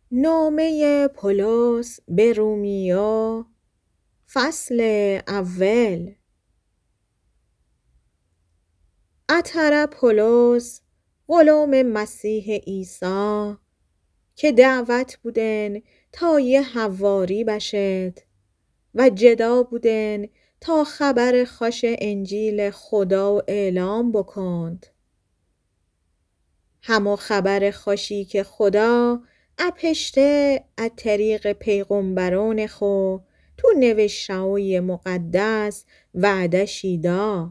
نامه پولس به رومیا فصل اول. اطهر پولس غلام مسیح عیسی که دعوت بودن تا یه حواری بشد و جدا بودن تا خبر خوش انجیل خدا اعلام بکند. همو خبر خوشی که خدا اپشته از طریق پیغمبران خو تو نوشته‌های مقدس وعدشی دا.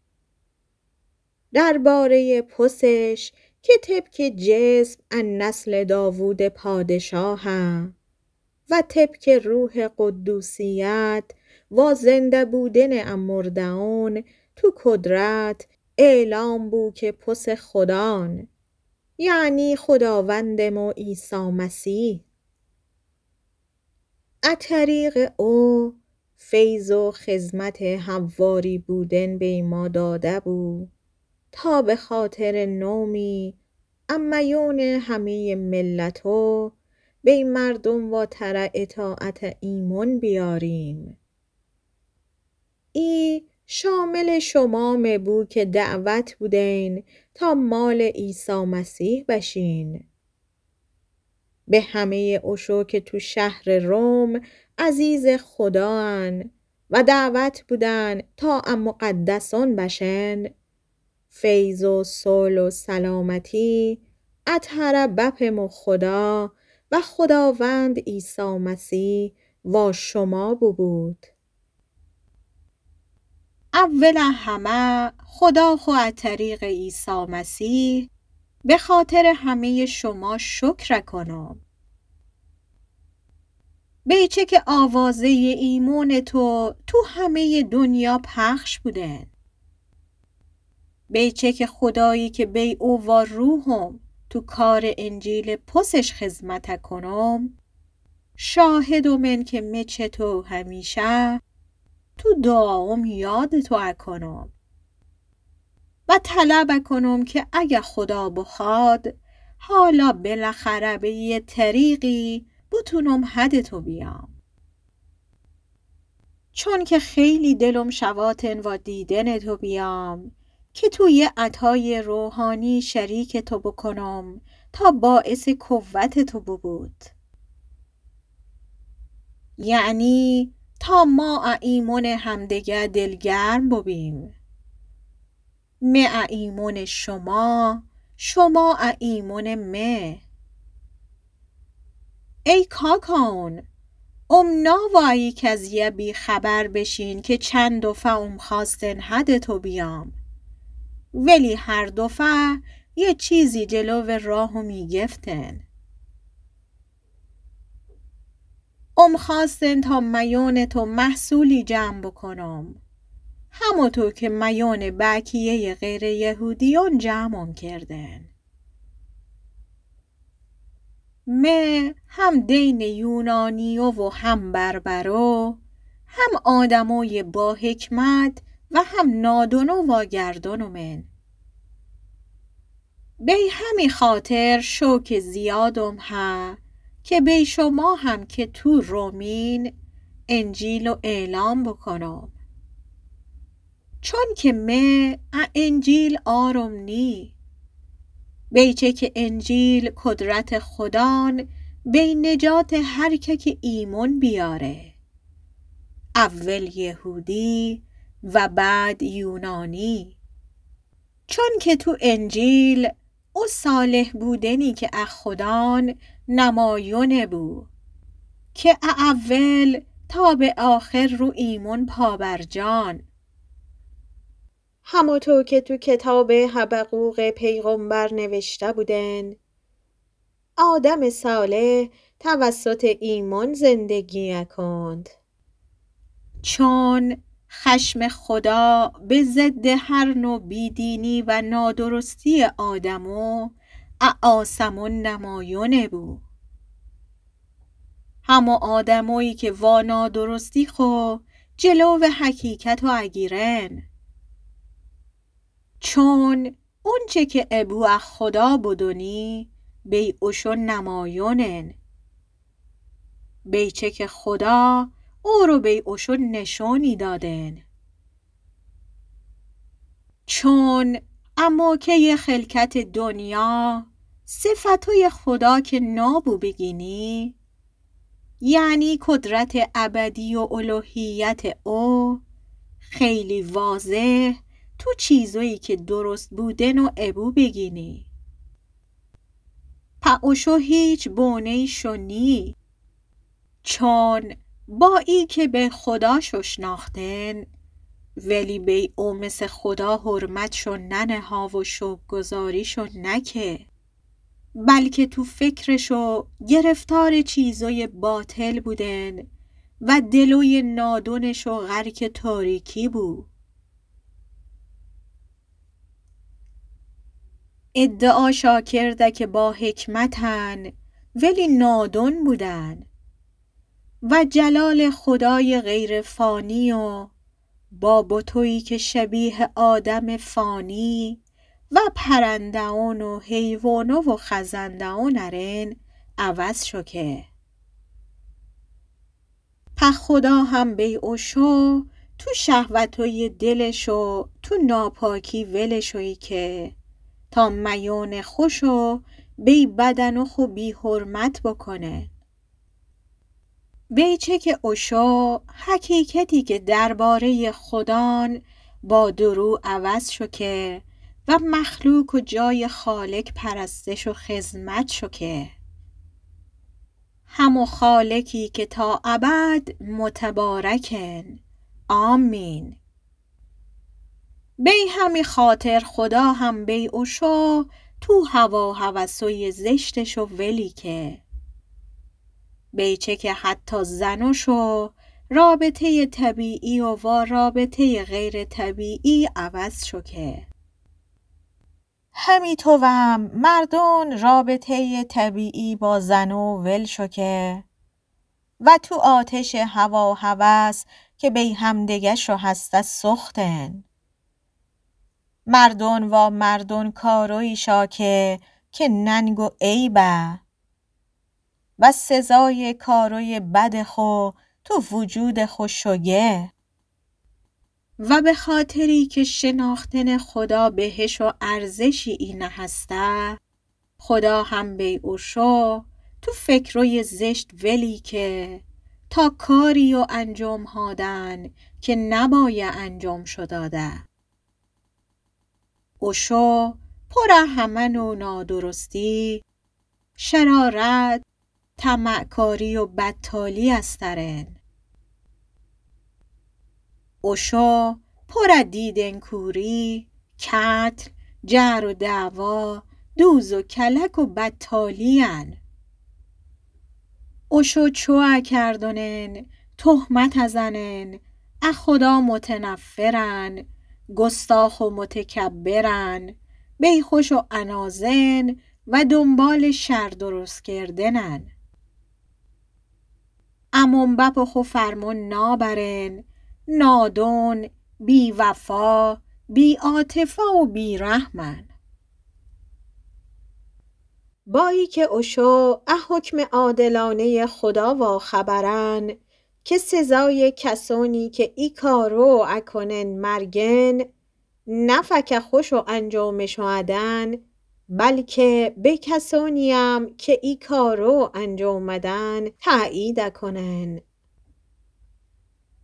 درباره پسش که طبق جسم ان نسل داوود پادشاه و طبق روح قدوسیت و زنده بودن امردعون تو قدرت اعلام بو که پس خدان، یعنی خداوندم و عیسی مسیح. از طریق او فیض و خدمت حواری بودن به ما داده بود تا به خاطر نومی امیون همه ملتو به مردم و تر اطاعت ایمون بیاریم. ای شامل شما مبو که دعوت بودین تا مال عیسی مسیح بشین. به همه اشو که تو شهر روم عزیز خداان و دعوت بودن تا مقدسان بشن، فیض و صلح و سلامتی اطهر بپم خدا و خداوند عیسی مسیح و شما بود. اول همه خدا خو از طریق عیسی مسیح به خاطر همه شما شکر کنم. بیچه که آوازه ایمون تو همه دنیا پخش بوده. بیچه که خدایی که بی او و روحم تو کار انجیل پسش خدمت کنم، شاهد من که مچه تو همیشه تو دعام یاد تو کنم و طلب کنم که اگه خدا بخواد حالا بالاخره به یه طریقی بتونم حد تو بیام، چون که خیلی دلم شواتن و دیدن تو بیام که توی عطای روحانی شریک تو بکنم تا باعث قوت تو بود، یعنی تا ما ایمون همدیگه دلگرم ببیم. مه ایمون شما، شما ایمون مه. ای کاکاون ناوایی که از یه بی خبر بشین که چند دفعه خواستن حد تو بیام، ولی هر دفعه یه چیزی جلو راهو میگفتن. خواستن تا میون تو محصولی جمع بکنم، همونطور که میون بقیه غیر یهودیان جمع کردن. هم دین یونانیو و هم بربرو، هم آدمای با حکمت و هم نادونو و گردونو من. به همین خاطر شوک زیادم که به شما هم که تو رومین انجیل رو اعلام بکنم، چون که انجیل آرم نی. بیچه که انجیل قدرت خدان به نجات هر که ایمون بیاره، اول یهودی و بعد یونانی. چون که تو انجیل او صالح بودنی که از خدان نمایونه بود که اول تا به آخر رو ایمون پابرجان، همونطور که تو کتاب حبقوق پیغمبر نوشته بودن آدم صالح توسط ایمان زندگی کند، چون خشم خدا به ضد هر نوع بیدینی و نادرستی آدمو آسمون نمایونه بود. همو آدمایی که وا نادرستی خو جلو حقیقت و اگیرن، چون اونچه که ابو خدا بدونی بی اوشو نمایونن بیچه که خدا او رو بی اوشو نشونی دادن. چون اماکه خلکت دنیا صفتوی خدا که نابو بگینی، یعنی قدرت ابدی و الوهیت او خیلی واضح تو چیزایی که درست بودن و ابو بگینی. پا اوشو هیچ بونه شنی، چون با ای که به خدا شناختن ولی بی او مثل خدا حرمت شو ننها و شکرگزاری شو نکه، بلکه تو فکرشو گرفتار چیزای باطل بودن و دلوی نادونشو غرق تاریکی بود. ادعا شاکرده که با حکمتن ولی نادون بودن و جلال خدای غیر فانی و با بتویی که شبیه آدم فانی و پرندهان و حیوانه و خزندهان ارن عوض شو که. په خدا هم بی اوشو تو شهوتوی دلشو تو ناپاکی ولشوی که تا میون خوشو بی بدن و خو بی حرمت بکنه. بیچه که اوشو حقیقتی که درباره خدان با درو عوض شو که و مخلوق و جای خالق پرستش و خدمت شو که. همو خالقی که تا ابد متبارکن. آمین. بی همی خاطر خدا هم بی اوشو تو هوا هوسوی زشتشو ولی که. بیچه که حتی زنوشو رابطه طبیعی و رابطه غیر طبیعی عوض شو که. همی تو هم مردون رابطه طبیعی با زنو ول شو که و تو آتش هوا هوس که بی همدیگه شو هسته سختن. مردون و مردون کاروی شاکه که ننگ و عیبه و سزای کاروی بد خو تو وجود خو شگه. و به خاطری که شناختن خدا بهش و ارزشی اینه هسته، خدا هم بی اوشو تو فکروی زشت ولی که تا کاری و انجام هادن که نباید انجام شداده. اوشو پر همن و نادرستی، شرارت، طمعکاری و بدتالی استرن. اوشو پر دیدن کوری، قتل، جر و دعوا، دوز و کلک و بدتالی ان. اوشو چوه کردنن، تهمت ازنن، از خدا متنفرن، گستاخ و متکبرن، بیخوش و انازن و دنبال شر درست کردنن. امون بپ خو فرمون نابرن، نادون، بی وفا، بی عاطفه و بی رحمن. بایی که اوشو حکم عادلانه خدا و خبرن که سزای کسانی که ای کارو اکنن مرگن، نه فک خوش و انجامش ادن، بلکه به کسانی هم که ای کارو انجام مدن تأیید کنن.